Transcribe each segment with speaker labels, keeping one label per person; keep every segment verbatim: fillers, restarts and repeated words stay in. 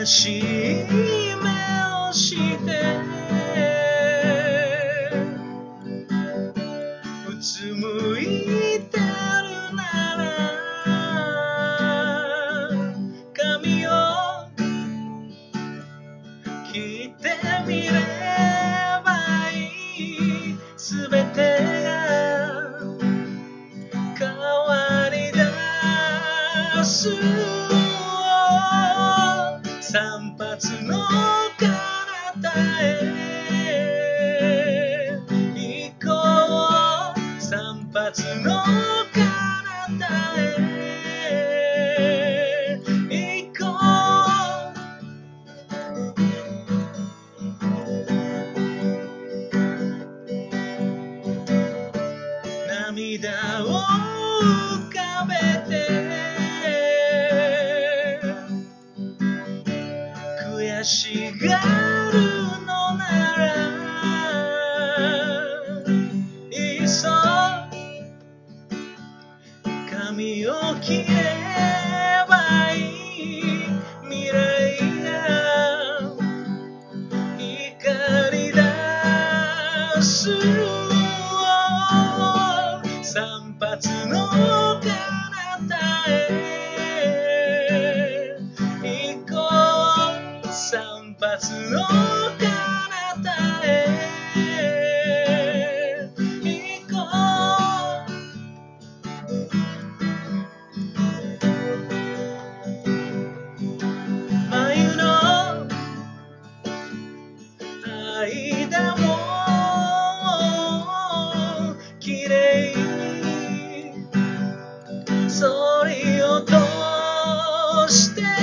Speaker 1: 悔しい目をしてうつむいてるなら髪を切ってみればいいすべてが変わりだす散髪の彼方へ行こう散髪の彼方へ行こう涙を浮かべて悔しがるのならいっそ髪を切ればいい未来が光り出す散髪の彼方へ行こう散髪の彼方へ行こう眉の間もきれいにそり落としてよ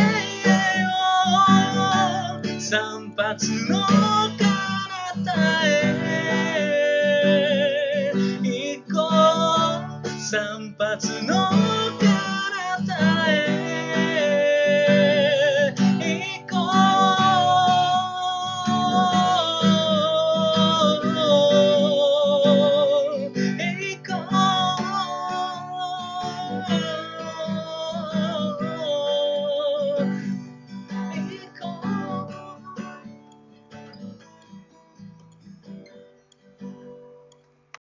Speaker 1: 散髪の彼方へ行こう散髪の